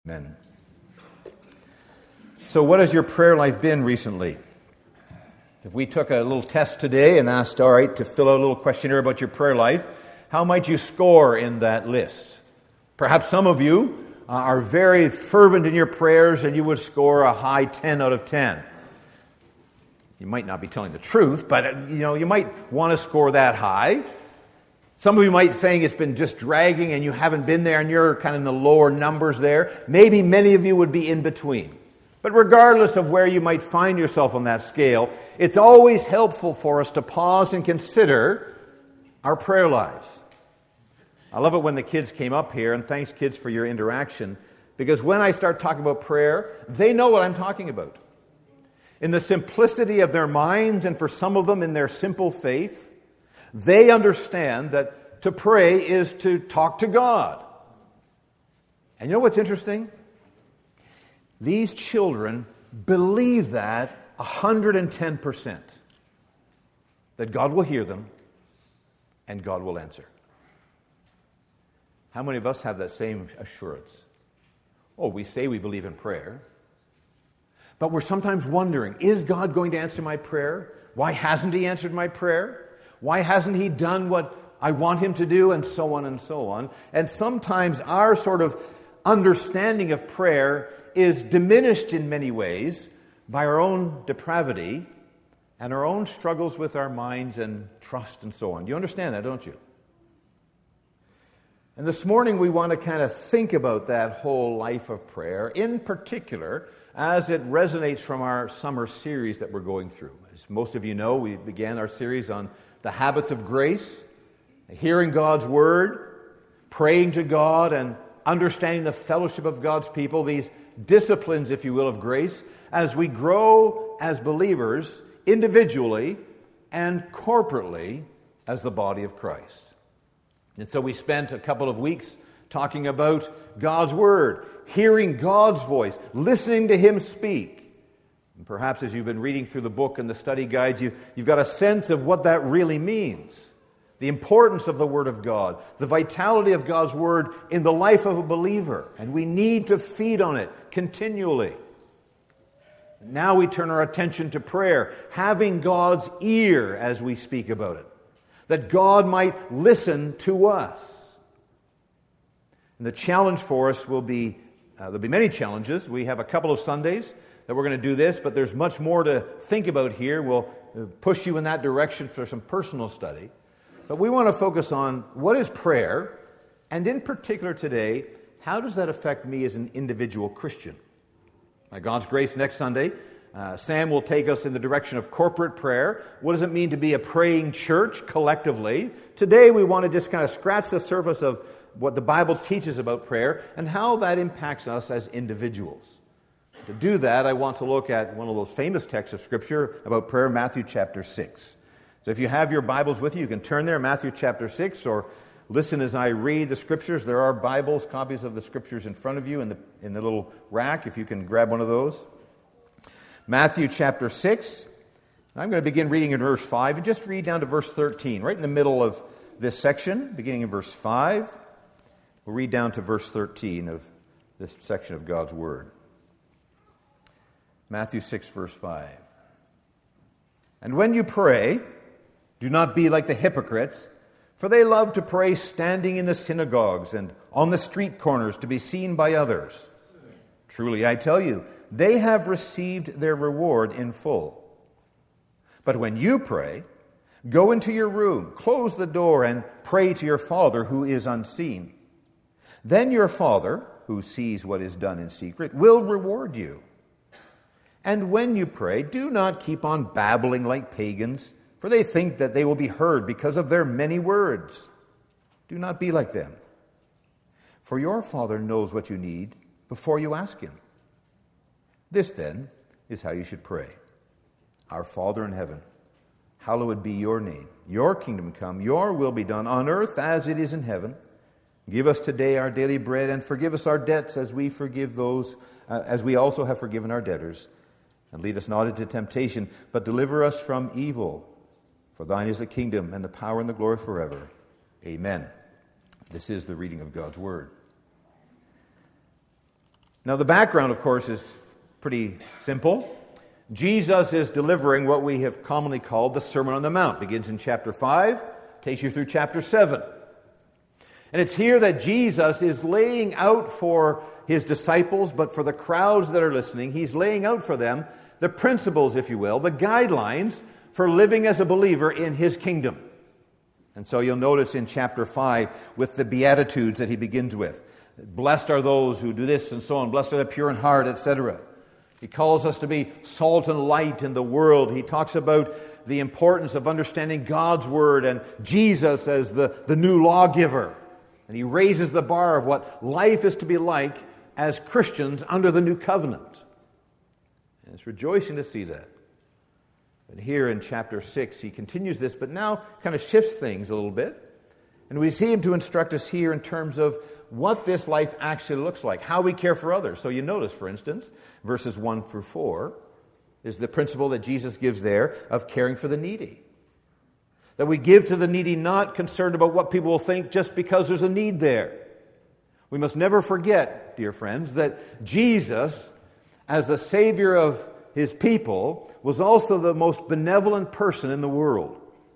Amen. So what has your prayer life been recently? If we took a little test today and asked, all right, to fill out a little questionnaire about your prayer life, how might you score in that list? Perhaps some of you are very fervent in your prayers and you would score a high 10 out of 10. You might not be telling the truth, but you might want to score that high. Some of you might think it's been just dragging and you haven't been there and you're kind of in the lower numbers there. Maybe many of you would be in between. But regardless of where you might find yourself on that scale, it's always helpful for us to pause and consider our prayer lives. I love it when the kids came up here, and thanks kids for your interaction, because when I start talking about prayer, they know what I'm talking about. In the simplicity of their minds, and for some of them in their simple faith, they understand that to pray is to talk to God. And you know what's interesting? These children believe that 110%. That God will hear them and God will answer. How many of us have that same assurance? Oh, we say we believe in prayer, but we're sometimes wondering, is God going to answer my prayer? Why hasn't He answered my prayer? Why hasn't He done what I want Him to do? And so on and so on. And sometimes our sort of understanding of prayer is diminished in many ways by our own depravity and our own struggles with our minds and trust and so on. You understand that, don't you? And this morning we want to kind of think about that whole life of prayer, in particular as it resonates from our summer series that we're going through. As most of you know, we began our series on the habits of grace, hearing God's Word, praying to God, and understanding the fellowship of God's people, these disciplines, if you will, of grace, as we grow as believers individually and corporately as the body of Christ. And so we spent a couple of weeks talking about God's Word, hearing God's voice, listening to Him speak. And perhaps as you've been reading through the book and the study guides, you've got a sense of what that really means. The importance of the Word of God, the vitality of God's Word in the life of a believer. And we need to feed on it continually. Now we turn our attention to prayer, having God's ear as we speak about it, that God might listen to us. And the challenge for us will be, there'll be many challenges. We have a couple of Sundays that we're going to do this, but there's much more to think about here. We'll push you in that direction for some personal study. But we want to focus on what is prayer, and in particular today, how does that affect me as an individual Christian? By God's grace, next Sunday, Sam will take us in the direction of corporate prayer. What does it mean to be a praying church collectively? Today we want to just kind of scratch the surface of what the Bible teaches about prayer and how that impacts us as individuals. To do that, I want to look at one of those famous texts of Scripture about prayer, Matthew chapter 6. So if you have your Bibles with you can turn there, Matthew chapter 6, or listen as I read the Scriptures. There are Bibles, copies of the Scriptures in front of you in the little rack, if you can grab one of those. Matthew chapter 6. I'm going to begin reading in verse 5 and just read down to verse 13, right in the middle of this section, beginning in verse 5. We'll read down to verse 13 of this section of God's Word. Matthew 6, verse 5. And when you pray, do not be like the hypocrites, for they love to pray standing in the synagogues and on the street corners to be seen by others. Truly, I tell you, they have received their reward in full. But when you pray, go into your room, close the door, and pray to your Father who is unseen. Then your Father, who sees what is done in secret, will reward you. And when you pray, do not keep on babbling like pagans, for they think that they will be heard because of their many words. Do not be like them. For your Father knows what you need before you ask Him. This, then, is how you should pray. Our Father in heaven, hallowed be your name. Your kingdom come, your will be done on earth as it is in heaven. Give us today our daily bread, and forgive us our debts as we forgive those, as we also have forgiven our debtors. And lead us not into temptation, but deliver us from evil. For thine is the kingdom, and the power, and the glory forever. Amen. This is the reading of God's Word. Now, the background, of course, is pretty simple. Jesus is delivering what we have commonly called the Sermon on the Mount. It begins in chapter 5, takes you through chapter 7. And it's here that Jesus is laying out for his disciples, but for the crowds that are listening, he's laying out for them the principles, if you will, the guidelines for living as a believer in his kingdom. And so you'll notice in chapter 5 with the Beatitudes that he begins with. Blessed are those who do this and so on. Blessed are the pure in heart, etc. He calls us to be salt and light in the world. He talks about the importance of understanding God's word and Jesus as the new lawgiver. And he raises the bar of what life is to be like as Christians under the new covenant. And it's rejoicing to see that. And here in chapter 6, he continues this, but now kind of shifts things a little bit. And we see him to instruct us here in terms of what this life actually looks like, how we care for others. So you notice, for instance, verses 1 through 4 is the principle that Jesus gives there of caring for the needy. That we give to the needy not concerned about what people will think just because there's a need there. We must never forget, dear friends, that Jesus, as the Savior of his people, was also the most benevolent person in the world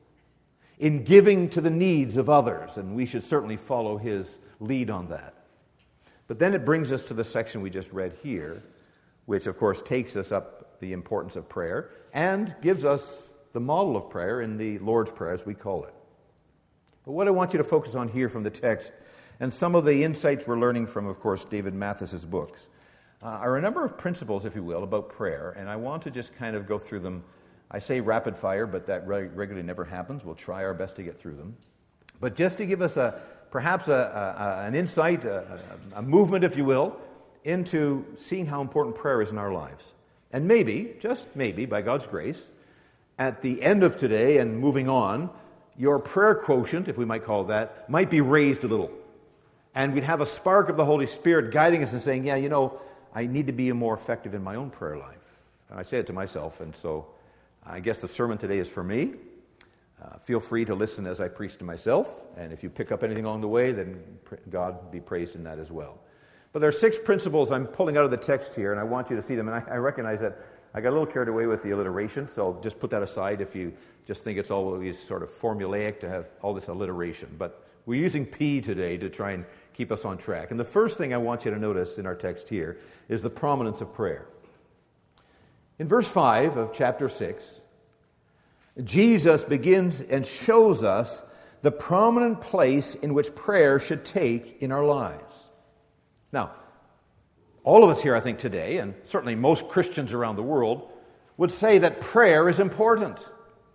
in giving to the needs of others, and we should certainly follow his lead on that. But then it brings us to the section we just read here, which of course takes us up the importance of prayer and gives us the model of prayer in the Lord's Prayer, as we call it. But what I want you to focus on here from the text, and some of the insights we're learning from, of course, David Mathis's books, are a number of principles, if you will, about prayer, and I want to just kind of go through them. I say rapid fire, but that regularly never happens. We'll try our best to get through them. But just to give us perhaps an insight, a movement, if you will, into seeing how important prayer is in our lives. And maybe, just maybe, by God's grace, at the end of today and moving on, your prayer quotient, if we might call it that, might be raised a little. And we'd have a spark of the Holy Spirit guiding us and saying, yeah, you know, I need to be more effective in my own prayer life. And I say it to myself, and so I guess the sermon today is for me. Feel free to listen as I preach to myself, and if you pick up anything along the way, then God be praised in that as well. But there are 6 principles I'm pulling out of the text here, and I want you to see them. And I recognize that I got a little carried away with the alliteration, so just put that aside if you just think it's always sort of formulaic to have all this alliteration. But we're using P today to try and keep us on track. And the first thing I want you to notice in our text here is the prominence of prayer. In verse 5 of chapter 6, Jesus begins and shows us the prominent place in which prayer should take in our lives. Now, all of us here, I think, today, and certainly most Christians around the world, would say that prayer is important.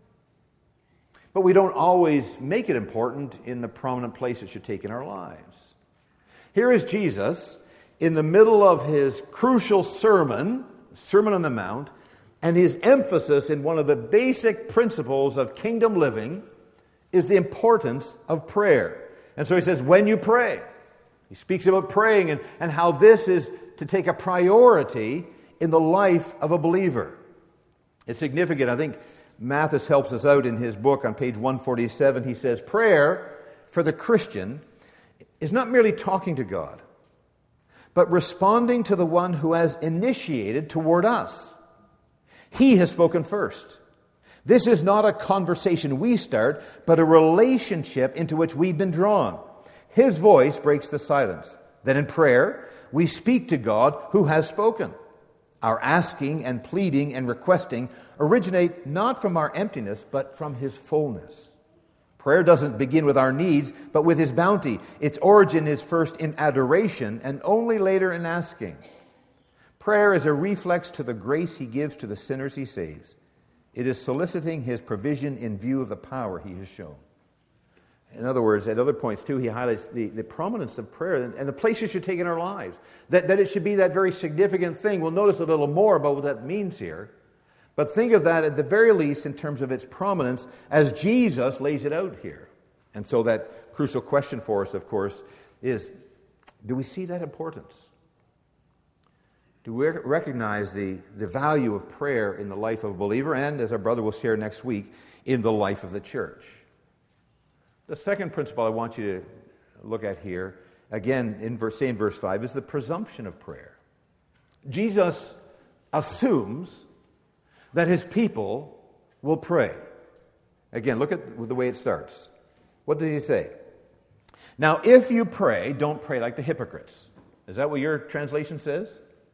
But we don't always make it important in the prominent place it should take in our lives. Here is Jesus in the middle of his crucial sermon, Sermon on the Mount, and his emphasis in one of the basic principles of kingdom living is the importance of prayer. And so he says, when you pray, he speaks about praying and how this is to take a priority in the life of a believer. It's significant. I think Mathis helps us out in his book on page 147. He says, prayer for the Christian is not merely talking to God, but responding to the one who has initiated toward us. He has spoken first. This is not a conversation we start, but a relationship into which we've been drawn. His voice breaks the silence. Then in prayer, we speak to God who has spoken. Our asking and pleading and requesting originate not from our emptiness, but from His fullness. Prayer doesn't begin with our needs, but with His bounty. Its origin is first in adoration and only later in asking. Prayer is a reflex to the grace He gives to the sinners He saves. It is soliciting His provision in view of the power He has shown. In other words, at other points too, he highlights the prominence of prayer and the place it should take in our lives. That it should be that very significant thing. We'll notice a little more about what that means here. But think of that at the very least in terms of its prominence as Jesus lays it out here. And so that crucial question for us, of course, is, do we see that importance? Do we recognize the value of prayer in the life of a believer and, as our brother will share next week, in the life of the church? The second principle I want you to look at here, again, in verse 5, is the presumption of prayer. Jesus assumes that his people will pray. Again, look at the way it starts. What does he say? Now, if you pray, don't pray like the hypocrites. Is that what your translation says?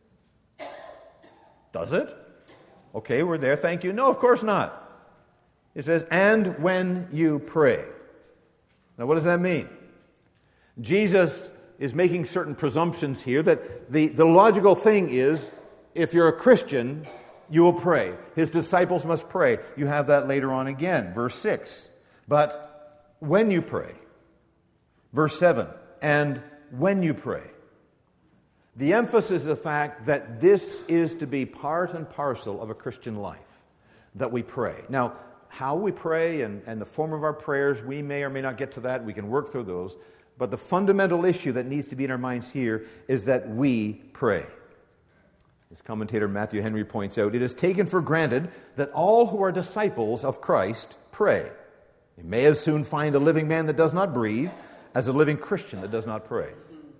Does it? Okay, we're there, thank you. No, of course not. It says, and when you pray. Now, what does that mean? Jesus is making certain presumptions here that the logical thing is, if you're a Christian, you will pray. His disciples must pray. You have that later on again, verse 6. But when you pray, verse 7, and when you pray. The emphasis is the fact that this is to be part and parcel of a Christian life, that we pray. Now, how we pray and the form of our prayers, we may or may not get to that. We can work through those. But the fundamental issue that needs to be in our minds here is that we pray. As commentator Matthew Henry points out, it is taken for granted that all who are disciples of Christ pray. You may as soon find a living man that does not breathe as a living Christian that does not pray.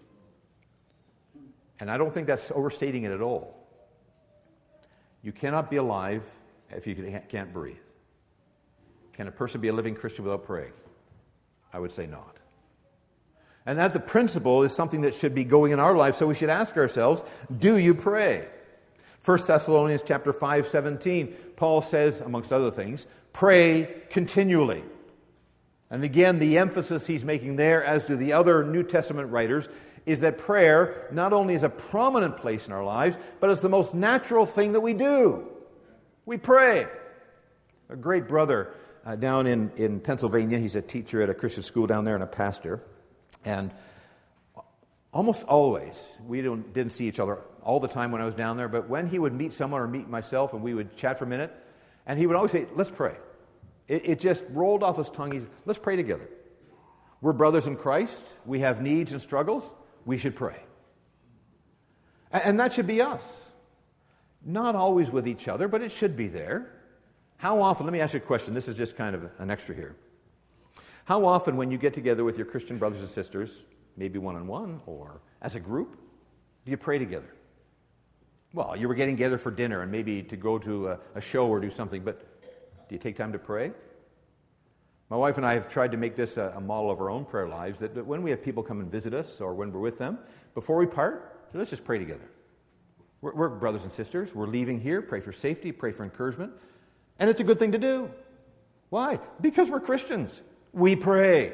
And I don't think that's overstating it at all. You cannot be alive if you can't breathe. Can a person be a living Christian without praying? I would say not. And that the principle is something that should be going in our life, so we should ask ourselves, do you pray? 1 Thessalonians chapter 5:17, Paul says, amongst other things, pray continually. And again, the emphasis he's making there, as do the other New Testament writers, is that prayer not only is a prominent place in our lives, but it's the most natural thing that we do. We pray. A great brother down in Pennsylvania, he's a teacher at a Christian school down there and a pastor. And almost always, we didn't see each other all the time when I was down there, but when he would meet someone or meet myself and we would chat for a minute, and he would always say, let's pray. It just rolled off his tongue. Let's pray together. We're brothers in Christ. We have needs and struggles. We should pray. And that should be us. Not always with each other, but it should be there. How often, let me ask you a question. This is just kind of an extra here. How often when you get together with your Christian brothers and sisters, maybe one-on-one or as a group, do you pray together? Well, you were getting together for dinner and maybe to go to a show or do something, but do you take time to pray? My wife and I have tried to make this a model of our own prayer lives, that when we have people come and visit us or when we're with them, before we part, so let's just pray together. We're brothers and sisters. We're leaving here. Pray for safety. Pray for encouragement. And it's a good thing to do. Why? Because we're Christians. We pray.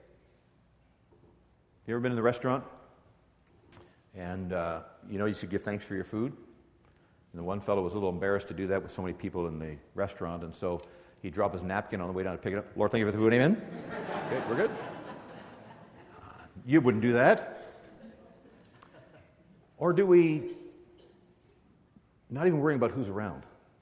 You ever been in the restaurant? And, you should give thanks for your food. And the one fellow was a little embarrassed to do that with so many people in the restaurant, and so he dropped his napkin on the way down to pick it up. Lord, thank you for the food. Amen? Good, we're good. You wouldn't do that. Or do we not even worrying about who's around?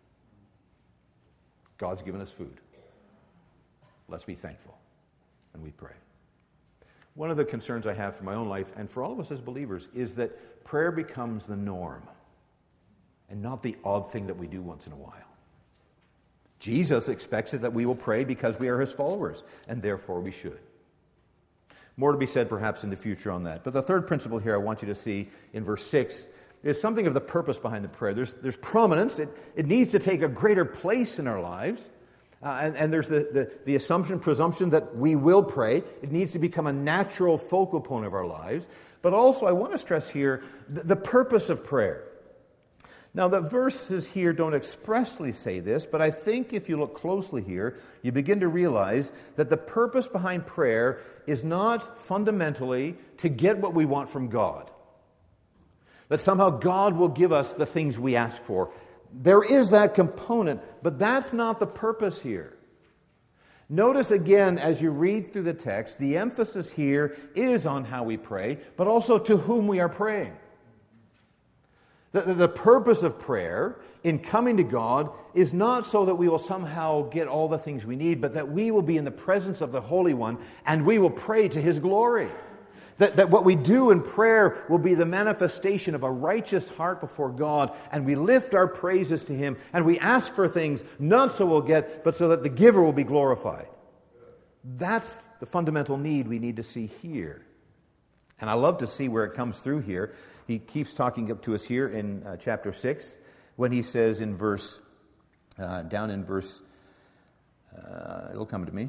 God's given us food. Let's be thankful. And we pray. One of the concerns I have for my own life and for all of us as believers is that prayer becomes the norm and not the odd thing that we do once in a while. Jesus expects it that we will pray because we are his followers, and therefore we should. More to be said perhaps in the future on that. But the third principle here I want you to see in verse 6 is something of the purpose behind the prayer. There's prominence. It needs to take a greater place in our lives. And there's the assumption, presumption that we will pray. It needs to become a natural focal point of our lives. But also I want to stress here the purpose of prayer. Now, the verses here don't expressly say this, but I think if you look closely here, you begin to realize that the purpose behind prayer is not fundamentally to get what we want from God. That somehow God will give us the things we ask for. There is that component, but that's not the purpose here. Notice again, as you read through the text, the emphasis here is on how we pray, but also to whom we are praying. The purpose of prayer in coming to God is not so that we will somehow get all the things we need, but that we will be in the presence of the Holy One and we will pray to his glory. That what we do in prayer will be the manifestation of a righteous heart before God, and we lift our praises to him, and we ask for things not so we'll get, but so that the giver will be glorified. That's the fundamental need we need to see here. And I love to see where it comes through here. He keeps talking up to us here in chapter 6 when he says in verse, it'll come to me.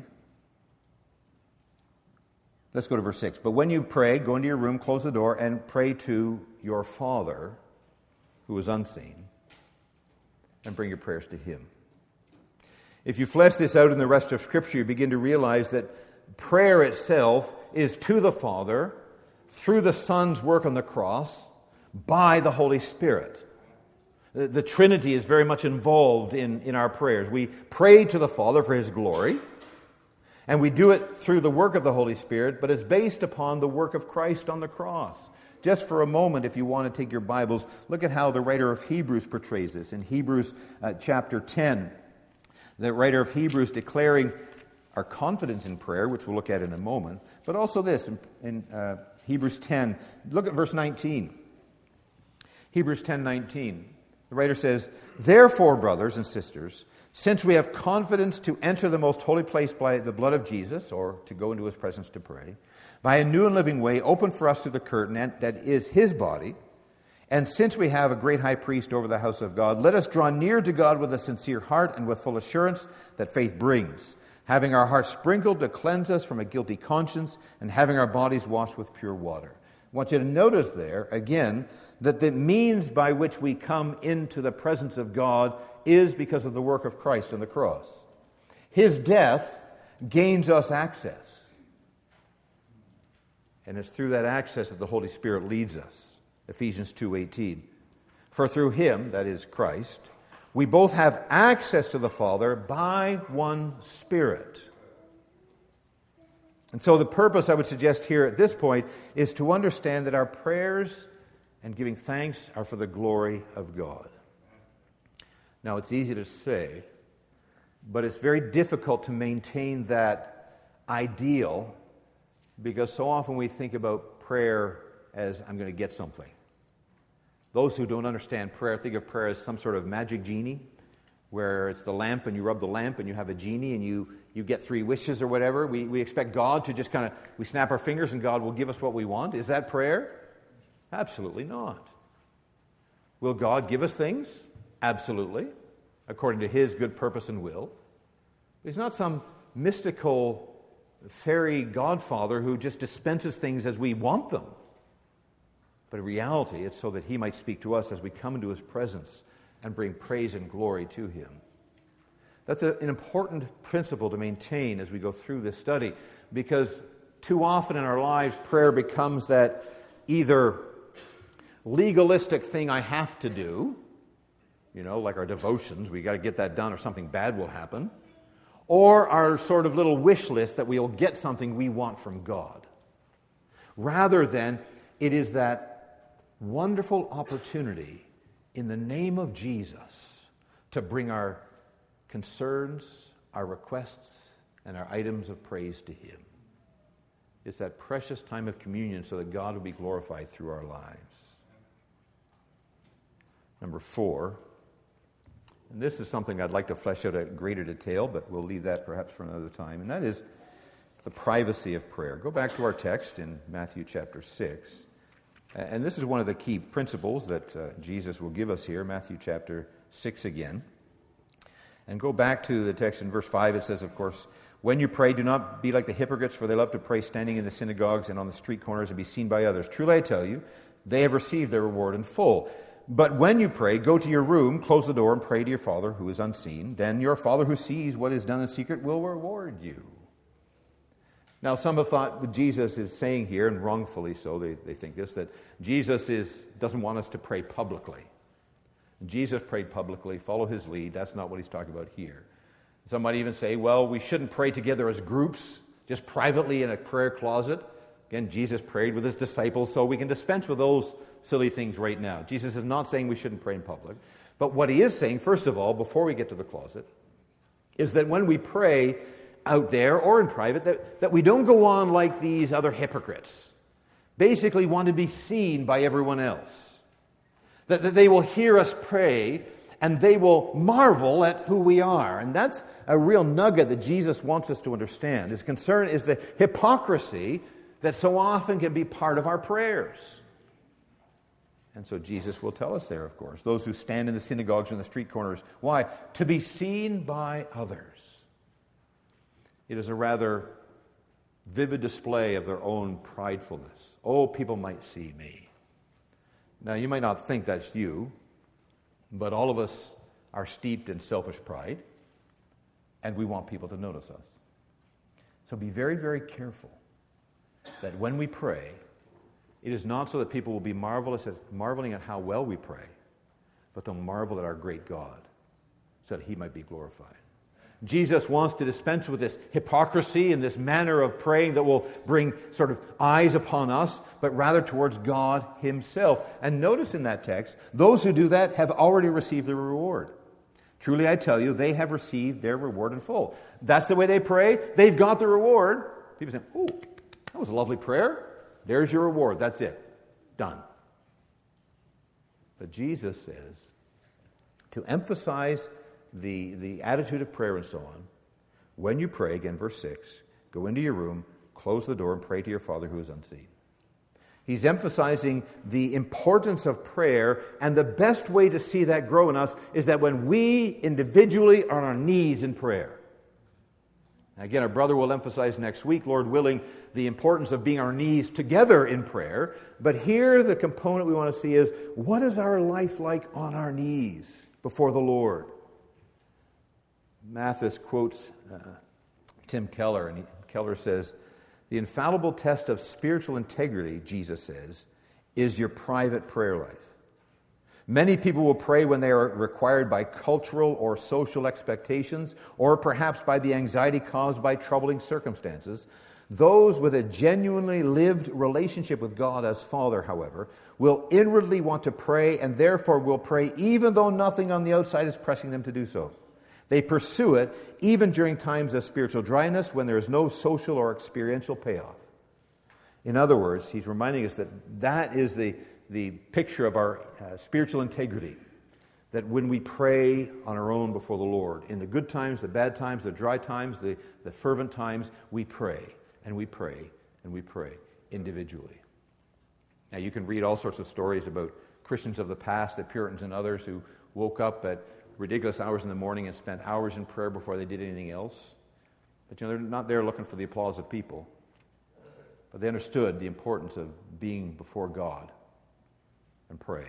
Let's go to verse 6. But when you pray, go into your room, close the door, and pray to your Father who is unseen, and bring your prayers to Him. If you flesh this out in the rest of Scripture, you begin to realize that prayer itself is to the Father through the Son's work on the cross by the Holy Spirit. The Trinity is very much involved in our prayers. We pray to the Father for His glory, and we do it through the work of the Holy Spirit, but it's based upon the work of Christ on the cross. Just for a moment, if you want to take your Bibles, look at how the writer of Hebrews portrays this. In Hebrews chapter 10, the writer of Hebrews declaring our confidence in prayer, which we'll look at in a moment, but also this, in Hebrews 10, look at verse 19. Hebrews 10:19. The writer says, "Therefore, brothers and sisters, since we have confidence to enter the most holy place by the blood of Jesus," or to go into His presence to pray, "by a new and living way opened for us through the curtain that is His body, and since we have a great high priest over the house of God, let us draw near to God with a sincere heart and with full assurance that faith brings, having our hearts sprinkled to cleanse us from a guilty conscience, and having our bodies washed with pure water." I want you to notice there, again, that the means by which we come into the presence of God is because of the work of Christ on the cross. His death gains us access. And it's through that access that the Holy Spirit leads us. Ephesians 2:18. "For through Him," that is Christ, "we both have access to the Father by one Spirit." And so the purpose, I would suggest here at this point, is to understand that our prayers and giving thanks are for the glory of God. Now, it's easy to say, but it's very difficult to maintain that ideal because so often we think about prayer as I'm going to get something. Those who don't understand prayer think of prayer as some sort of magic genie where it's the lamp and you rub the lamp and you have a genie and you get 3 wishes or whatever. We expect God to just we snap our fingers and God will give us what we want. Is that prayer? Absolutely not. Will God give us things? Absolutely, according to His good purpose and will. He's not some mystical fairy godfather who just dispenses things as we want them. But in reality, it's so that He might speak to us as we come into His presence and bring praise and glory to Him. That's an important principle to maintain as we go through this study, because too often in our lives, prayer becomes that either legalistic thing I have to do, like our devotions, we got to get that done or something bad will happen, or our sort of little wish list that we'll get something we want from God. Rather than it is that wonderful opportunity in the name of Jesus to bring our concerns, our requests, and our items of praise to Him. It's that precious time of communion so that God will be glorified through our lives. Number 4, and this is something I'd like to flesh out in greater detail, but we'll leave that perhaps for another time, and that is the privacy of prayer. Go back to our text in Matthew chapter 6, and this is one of the key principles that Jesus will give us here, Matthew chapter 6 again. And go back to the text in verse 5. It says, of course, "When you pray, do not be like the hypocrites, for they love to pray standing in the synagogues and on the street corners and be seen by others. Truly I tell you, they have received their reward in full. But when you pray, go to your room, close the door, and pray to your Father who is unseen. Then your Father who sees what is done in secret will reward you." Now, some have thought what Jesus is saying here, and wrongfully so, they think this, that Jesus doesn't want us to pray publicly. Jesus prayed publicly, follow His lead. That's not what He's talking about here. Some might even say, well, we shouldn't pray together as groups, just privately in a prayer closet. Again, Jesus prayed with His disciples, so we can dispense with those silly things right now. Jesus is not saying we shouldn't pray in public. But what He is saying, first of all, before we get to the closet, is that when we pray out there or in private, that we don't go on like these other hypocrites. Basically want to be seen by everyone else. That they will hear us pray and they will marvel at who we are. And that's a real nugget that Jesus wants us to understand. His concern is the hypocrisy that so often can be part of our prayers. And so Jesus will tell us there, of course, those who stand in the synagogues and the street corners. Why? To be seen by others. It is a rather vivid display of their own pridefulness. Oh, people might see me. Now, you might not think that's you, but all of us are steeped in selfish pride, and we want people to notice us. So be very, very careful that when we pray, it is not so that people will be marveling at how well we pray, but they'll marvel at our great God, so that He might be glorified. Jesus wants to dispense with this hypocrisy and this manner of praying that will bring sort of eyes upon us, but rather towards God Himself. And notice in that text, those who do that have already received their reward. Truly I tell you, they have received their reward in full. That's the way they pray. They've got the reward. People say, "Oh, that was a lovely prayer. There's your reward. That's it. Done." But Jesus says, to emphasize the attitude of prayer and so on, when you pray, again, verse 6, go into your room, close the door, and pray to your Father who is unseen. He's emphasizing the importance of prayer, and the best way to see that grow in us is that when we individually are on our knees in prayer. Again, our brother will emphasize next week, Lord willing, the importance of being on our knees together in prayer. But here, the component we want to see is, what is our life like on our knees before the Lord? Mathis quotes Tim Keller, and Keller says, the infallible test of spiritual integrity, Jesus says, is your private prayer life. Many people will pray when they are required by cultural or social expectations, or perhaps by the anxiety caused by troubling circumstances. Those with a genuinely lived relationship with God as Father, however, will inwardly want to pray, and therefore will pray even though nothing on the outside is pressing them to do so. They pursue it even during times of spiritual dryness when there is no social or experiential payoff. In other words, he's reminding us that that is the picture of our spiritual integrity. That when we pray on our own before the Lord, in the good times, the bad times, the dry times, the fervent times, we pray, and we pray, and we pray individually. Now, you can read all sorts of stories about Christians of the past, the Puritans and others, who woke up at ridiculous hours in the morning and spent hours in prayer before they did anything else. But they're not there looking for the applause of people. But they understood the importance of being before God and praying.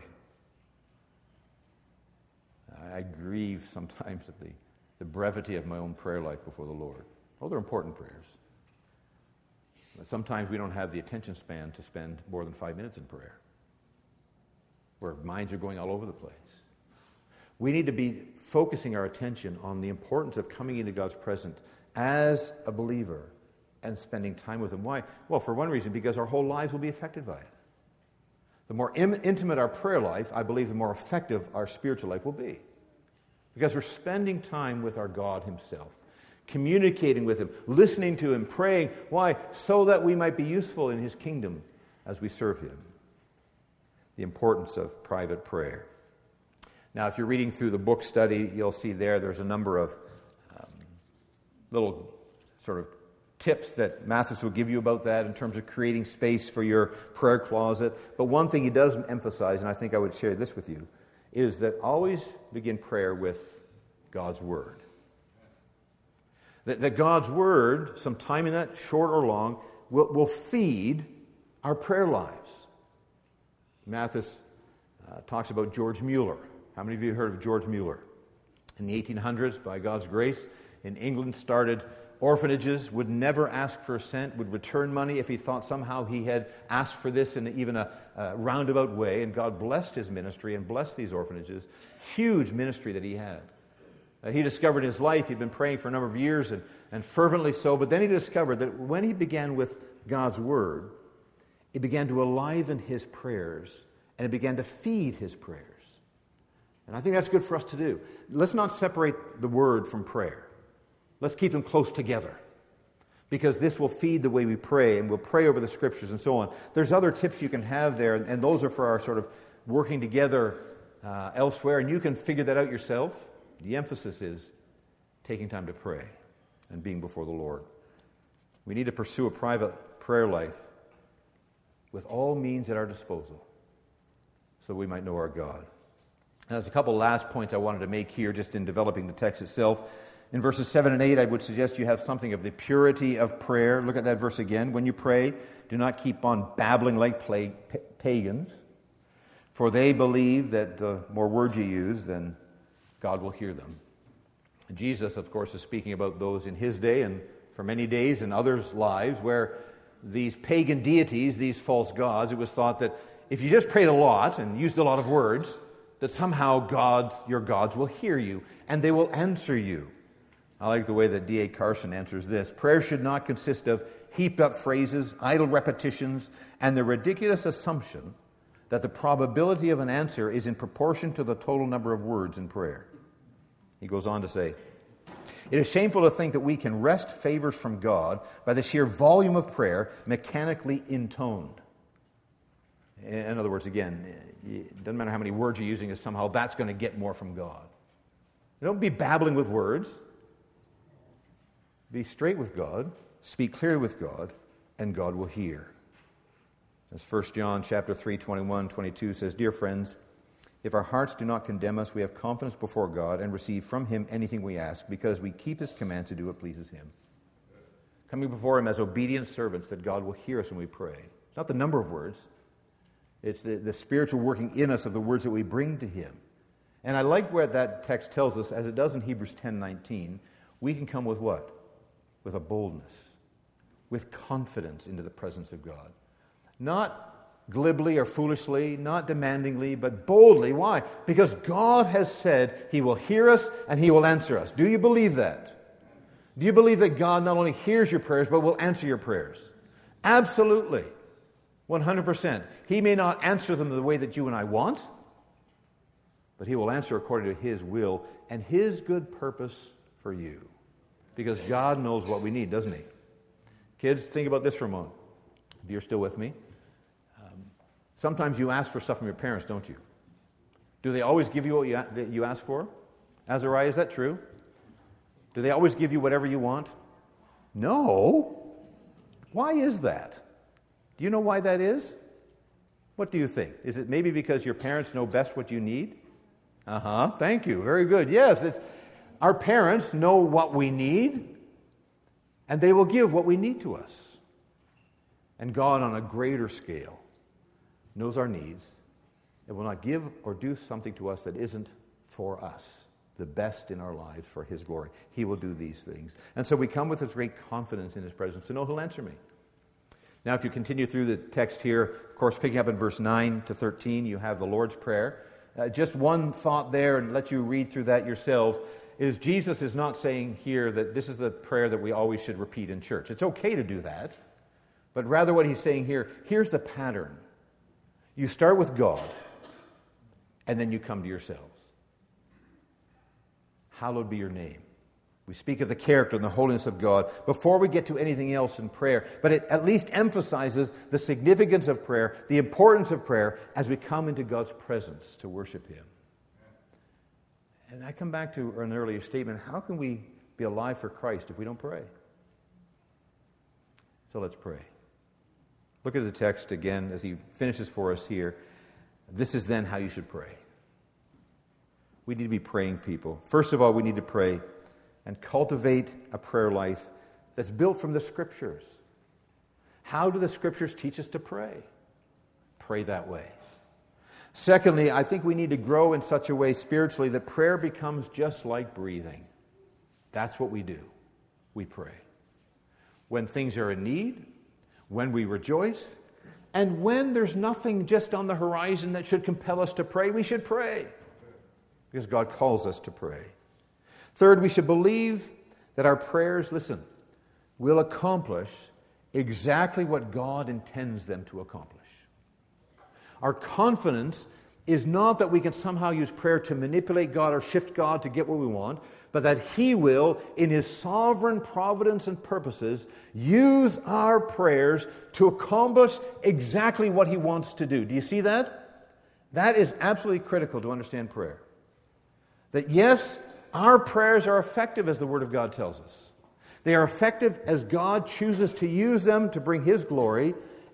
I grieve sometimes at the brevity of my own prayer life before the Lord. Oh, they're important prayers. But sometimes we don't have the attention span to spend more than 5 minutes in prayer, where minds are going all over the place. We need to be focusing our attention on the importance of coming into God's presence as a believer and spending time with Him. Why? Well, for one reason, because our whole lives will be affected by it. The more intimate our prayer life, I believe the more effective our spiritual life will be. Because we're spending time with our God Himself, communicating with Him, listening to Him, praying. Why? So that we might be useful in His kingdom as we serve Him. The importance of private prayer. Now, if you're reading through the book study, you'll see there's a number of little sort of tips that Mathis will give you about that in terms of creating space for your prayer closet. But one thing he does emphasize, and I think I would share this with you, is that always begin prayer with God's Word. That God's Word, some time in that, short or long, will feed our prayer lives. Mathis talks about George Mueller. How many of you have heard of George Mueller? In the 1800s, by God's grace, in England started orphanages, would never ask for a cent, would return money if he thought somehow he had asked for this in even a roundabout way, and God blessed his ministry and blessed these orphanages. Huge ministry that he had. He discovered in his life, he'd been praying for a number of years and fervently so, but then he discovered that when he began with God's Word, it began to enliven his prayers, and it began to feed his prayers. And I think that's good for us to do. Let's not separate the Word from prayer. Let's keep them close together, because this will feed the way we pray, and we'll pray over the Scriptures and so on. There's other tips you can have there, and those are for our sort of working together elsewhere, and you can figure that out yourself. The emphasis is taking time to pray and being before the Lord. We need to pursue a private prayer life with all means at our disposal, so we might know our God. Now, there's a couple last points I wanted to make here just in developing the text itself. In verses 7 and 8, I would suggest you have something of the purity of prayer. Look at that verse again. When you pray, do not keep on babbling like pagans, for they believe that the more words you use, then God will hear them. Jesus, of course, is speaking about those in his day and for many days in others' lives where these pagan deities, these false gods, it was thought that if you just prayed a lot and used a lot of words, that somehow your gods will hear you and they will answer you. I like the way that D.A. Carson answers this. Prayer should not consist of heaped up phrases, idle repetitions, and the ridiculous assumption that the probability of an answer is in proportion to the total number of words in prayer. He goes on to say, it is shameful to think that we can wrest favors from God by the sheer volume of prayer mechanically intoned. In other words, again, it doesn't matter how many words you're using, somehow that's going to get more from God. Don't be babbling with words. Be straight with God, speak clearly with God, and God will hear. As 1 John chapter 3, 21, 22 says, Dear friends, if our hearts do not condemn us, we have confidence before God and receive from Him anything we ask, because we keep His commands to do what pleases Him. Coming before Him as obedient servants, that God will hear us when we pray. It's not the number of words. It's the spiritual working in us of the words that we bring to Him. And I like what that text tells us, as it does in Hebrews 10:19. We can come with what? With a boldness, with confidence into the presence of God. Not glibly or foolishly, not demandingly, but boldly. Why? Because God has said He will hear us and He will answer us. Do you believe that? Do you believe that God not only hears your prayers, but will answer your prayers? Absolutely. 100%. He may not answer them the way that you and I want, but He will answer according to His will and His good purpose for you. Because God knows what we need, doesn't He? Kids, think about this for a moment. If you're still with me. Sometimes you ask for stuff from your parents, don't you? Do they always give you what you ask for? Azariah, is that true? Do they always give you whatever you want? No. Why is that? Do you know why that is? What do you think? Is it maybe because your parents know best what you need? Thank you. Very good. Yes, our parents know what we need, and they will give what we need to us. And God, on a greater scale, knows our needs and will not give or do something to us that isn't for us, the best in our lives for His glory. He will do these things. And so we come with this great confidence in His presence to know He'll answer me. Now, if you continue through the text here, of course, picking up in verse 9 to 13, you have the Lord's Prayer. Just one thought there, and let you read through that yourselves, is Jesus is not saying here that this is the prayer that we always should repeat in church. It's okay to do that, but rather what He's saying here, here's the pattern. You start with God, and then you come to yourselves. Hallowed be your name. We speak of the character and the holiness of God before we get to anything else in prayer, but it at least emphasizes the significance of prayer, the importance of prayer, as we come into God's presence to worship Him. And I come back to an earlier statement, how can we be alive for Christ if we don't pray? So let's pray. Look at the text again as he finishes for us here. This is then how you should pray. We need to be praying people. First of all, we need to pray and cultivate a prayer life that's built from the Scriptures. How do the Scriptures teach us to pray? Pray that way. Secondly, I think we need to grow in such a way spiritually that prayer becomes just like breathing. That's what we do. We pray. When things are in need, when we rejoice, and when there's nothing just on the horizon that should compel us to pray, we should pray. Because God calls us to pray. Third, we should believe that our prayers, listen, will accomplish exactly what God intends them to accomplish. Our confidence is not that we can somehow use prayer to manipulate God or shift God to get what we want, but that He will, in His sovereign providence and purposes, use our prayers to accomplish exactly what He wants to do. Do you see that? That is absolutely critical to understand prayer. That yes, our prayers are effective as the Word of God tells us. They are effective as God chooses to use them to bring His glory,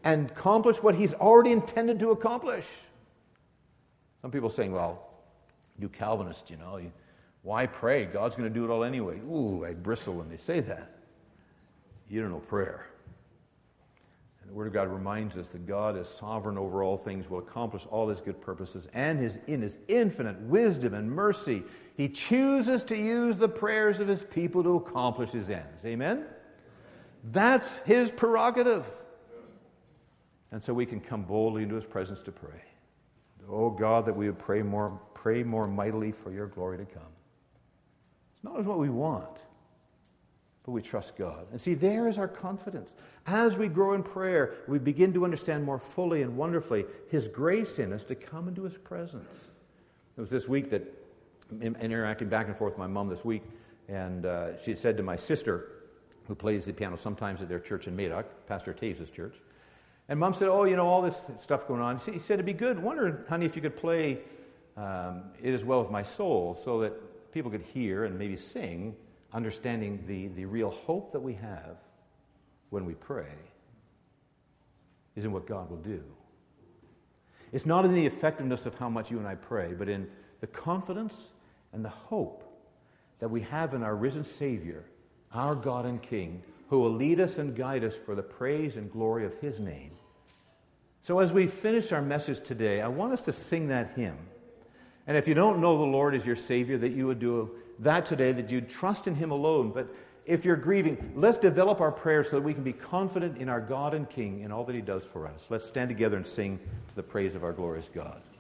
and accomplish what he's already intended to accomplish. Some people are saying, well, you Calvinists, why pray? God's going to do it all anyway. Ooh, I bristle when they say that. You don't know prayer. And the Word of God reminds us that God is sovereign over all things, will accomplish all his good purposes, and in his infinite wisdom and mercy, he chooses to use the prayers of his people to accomplish his ends. Amen? That's his prerogative. And so we can come boldly into his presence to pray. Oh God, that we would pray more mightily for your glory to come. It's not what we want, but we trust God. And see, there is our confidence. As we grow in prayer, we begin to understand more fully and wonderfully his grace in us to come into his presence. It was this week that, interacting back and forth with my mom this week, and she had said to my sister, who plays the piano sometimes at their church in Madoc, Pastor Taves' church, and Mom said, all this stuff going on. He said, it'd be good. Wonder, honey, if you could play It Is Well With My Soul so that people could hear and maybe sing, understanding the real hope that we have when we pray is in what God will do. It's not in the effectiveness of how much you and I pray, but in the confidence and the hope that we have in our risen Savior, our God and King, who will lead us and guide us for the praise and glory of his name. So as we finish our message today, I want us to sing that hymn. And if you don't know the Lord as your Savior, that you would do that today, that you'd trust in him alone. But if you're grieving, let's develop our prayers so that we can be confident in our God and King and all that he does for us. Let's stand together and sing to the praise of our glorious God.